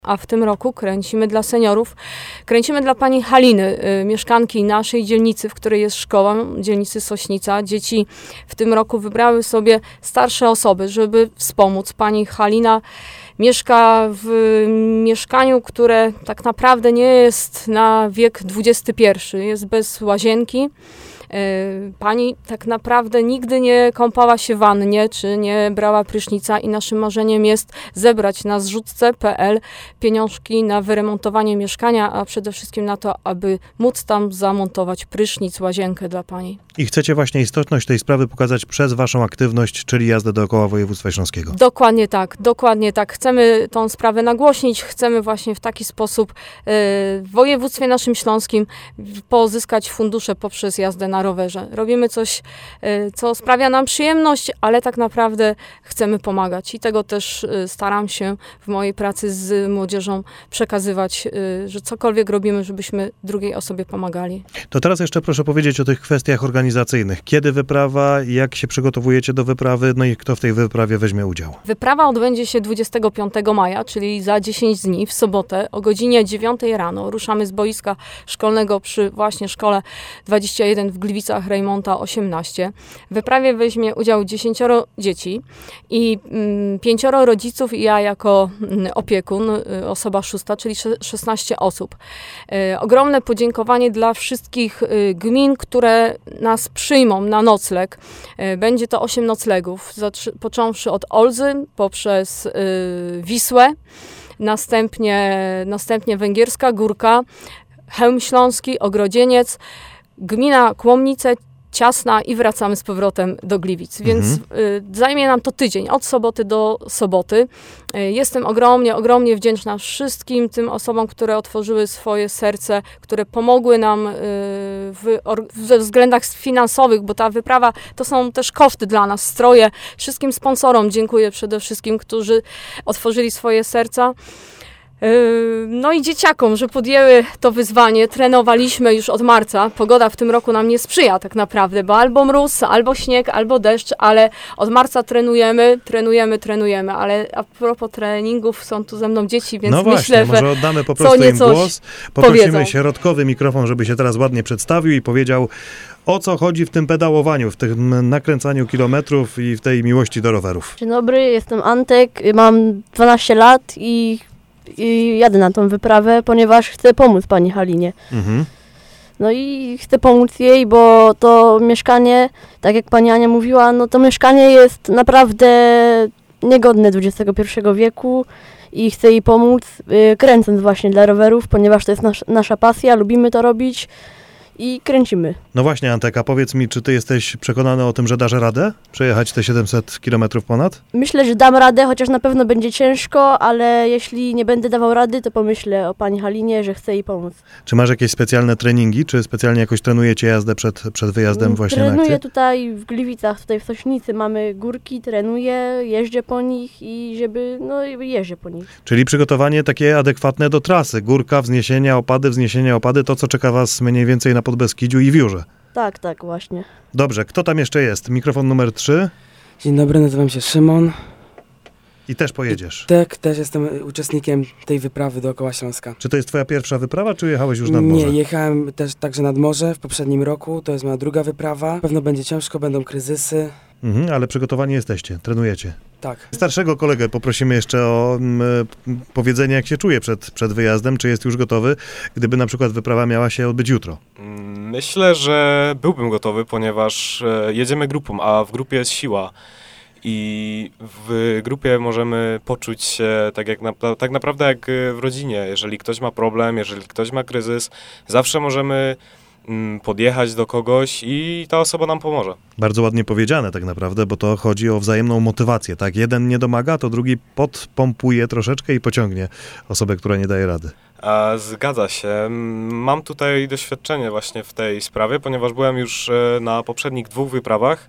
A w tym roku kręcimy dla seniorów, kręcimy dla pani Haliny, mieszkanki naszej dzielnicy, w której jest szkoła, dzielnicy Sośnica. Dzieci w tym roku wybrały sobie starsze osoby, żeby wspomóc. Pani Halina mieszka w mieszkaniu, które tak naprawdę nie jest na wiek XXI, jest bez łazienki. Pani tak naprawdę nigdy nie kąpała się w wannie, czy nie brała prysznica i naszym marzeniem jest zebrać na zrzutce.pl pieniążki na wyremontowanie mieszkania, a przede wszystkim na to, aby móc tam zamontować prysznic, łazienkę dla pani. I chcecie właśnie istotność tej sprawy pokazać przez waszą aktywność, czyli jazdę dookoła województwa śląskiego. Dokładnie tak, dokładnie tak. Chcemy tą sprawę nagłośnić, chcemy właśnie w taki sposób w województwie naszym śląskim pozyskać fundusze poprzez jazdę na rowerze. Robimy coś, co sprawia nam przyjemność, ale tak naprawdę chcemy pomagać i tego też staram się w mojej pracy z młodzieżą przekazywać, że cokolwiek robimy, żebyśmy drugiej osobie pomagali. To teraz jeszcze proszę powiedzieć o tych kwestiach organizacyjnych. Kiedy wyprawa, jak się przygotowujecie do wyprawy, no i kto w tej wyprawie weźmie udział? Wyprawa odbędzie się 25 maja, czyli za 10 dni, w sobotę o godzinie 9 rano. Ruszamy z boiska szkolnego przy właśnie szkole 21 w Gliwicach Rejmonta 18. W wyprawie weźmie udział 10 dzieci i 5 rodziców i ja jako opiekun, osoba szósta, czyli 16 osób. Ogromne podziękowanie dla wszystkich gmin, które nas przyjmą na nocleg. Będzie to 8 noclegów, począwszy od Olzy, poprzez Wisłę, następnie Węgierska Górka, Chełm Śląski, Ogrodzieniec, gmina Kłomnice, Ciasna i wracamy z powrotem do Gliwic. Więc zajmie nam to tydzień, od soboty do soboty. Jestem ogromnie wdzięczna wszystkim tym osobom, które otworzyły swoje serce, które pomogły nam we względach finansowych, bo ta wyprawa to są też koszty dla nas, stroje. Wszystkim sponsorom dziękuję przede wszystkim, którzy otworzyli swoje serca. No i dzieciakom, że podjęły to wyzwanie. Trenowaliśmy już od marca. Pogoda w tym roku nam nie sprzyja tak naprawdę, bo albo mróz, albo śnieg, albo deszcz, ale od marca trenujemy, ale a propos treningów są tu ze mną dzieci, więc no myślę, właśnie, może oddamy po prostu im głos. Poprosimy środkowy mikrofon, żeby się teraz ładnie przedstawił i powiedział, o co chodzi w tym pedałowaniu, w tym nakręcaniu kilometrów i w tej miłości do rowerów. Dzień dobry, jestem Antek, mam 12 lat i jadę na tą wyprawę, ponieważ chcę pomóc pani Halinie. No i chcę pomóc jej, bo to mieszkanie, tak jak pani Ania mówiła, no to mieszkanie jest naprawdę niegodne XXI wieku i chcę jej pomóc, kręcąc właśnie dla rowerów, ponieważ to jest nasza pasja, lubimy to robić i kręcimy. No właśnie, Anteka, powiedz mi, czy ty jesteś przekonany o tym, że dasz radę przejechać te 700 km ponad? Myślę, że dam radę, chociaż na pewno będzie ciężko, ale jeśli nie będę dawał rady, to pomyślę o pani Halinie, że chcę jej pomóc. Czy masz jakieś specjalne treningi, czy specjalnie jakoś trenujecie jazdę przed wyjazdem właśnie na akcję? Trenuję tutaj w Gliwicach, tutaj w Sośnicy mamy górki, trenuję, jeżdżę po nich i jeżdżę po nich. Czyli przygotowanie takie adekwatne do trasy, górka, wzniesienia, opady, to co czeka was mniej więcej na Podbeskidziu i w Jurze. Tak, właśnie. Dobrze, kto tam jeszcze jest? Mikrofon numer 3. Dzień dobry, nazywam się Szymon. I też pojedziesz? Tak, też jestem uczestnikiem tej wyprawy dookoła Śląska. Czy to jest twoja pierwsza wyprawa, czy jechałeś już nad morze? Nie, jechałem też także nad morze w poprzednim roku, to jest moja druga wyprawa. Pewno będzie ciężko, będą kryzysy. Ale przygotowani jesteście, trenujecie. Tak. Starszego kolegę poprosimy jeszcze o powiedzenie, jak się czuje przed wyjazdem, czy jest już gotowy, gdyby na przykład wyprawa miała się odbyć jutro. Myślę, że byłbym gotowy, ponieważ jedziemy grupą, a w grupie jest siła. I w grupie możemy poczuć się tak naprawdę jak w rodzinie. Jeżeli ktoś ma problem, jeżeli ktoś ma kryzys, zawsze możemy podjechać do kogoś i ta osoba nam pomoże. Bardzo ładnie powiedziane tak naprawdę, bo to chodzi o wzajemną motywację. Tak, jeden nie domaga, to drugi podpompuje troszeczkę i pociągnie osobę, która nie daje rady. Zgadza się. Mam tutaj doświadczenie właśnie w tej sprawie, ponieważ byłem już na poprzednich 2 wyprawach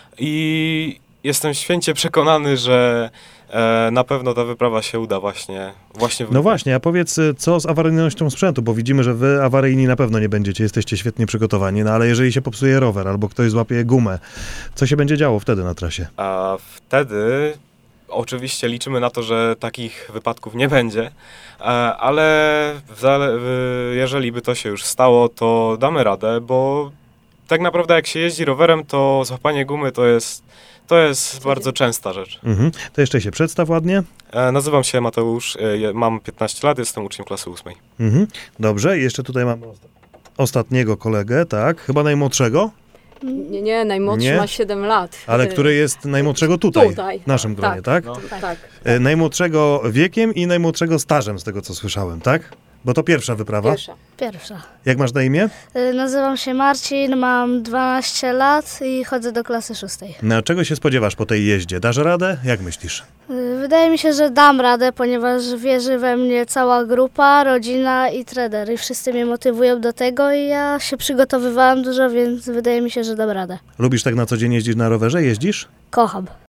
i jestem święcie przekonany, że na pewno ta wyprawa się uda właśnie w No właśnie, a powiedz, co z awaryjnością sprzętu, bo widzimy, że wy awaryjni na pewno nie będziecie, jesteście świetnie przygotowani, no ale jeżeli się popsuje rower albo ktoś złapie gumę, co się będzie działo wtedy na trasie? A wtedy Oczywiście liczymy na to, że takich wypadków nie będzie, ale jeżeli by to się już stało, to damy radę, bo tak naprawdę jak się jeździ rowerem, to złapanie gumy to jest bardzo częsta rzecz. To jeszcze się przedstaw ładnie. Nazywam się Mateusz, mam 15 lat, jestem uczniem klasy 8. Dobrze, jeszcze tutaj mam ostatniego kolegę, tak? Chyba najmłodszego? Nie, najmłodszy ma 7 lat. Ale który jest najmłodszego tutaj, w naszym gronie, tak? No. Tak. Najmłodszego wiekiem i najmłodszego stażem, z tego co słyszałem, tak? Bo to pierwsza wyprawa. Pierwsza. Jak masz na imię? Nazywam się Marcin, mam 12 lat i chodzę do klasy 6. No, czego się spodziewasz po tej jeździe? Dasz radę? Jak myślisz? Wydaje mi się, że dam radę, ponieważ wierzy we mnie cała grupa, rodzina i trener. I wszyscy mnie motywują do tego i ja się przygotowywałam dużo, więc wydaje mi się, że dam radę. Lubisz tak na co dzień jeździć na rowerze? Jeździsz? Kocham.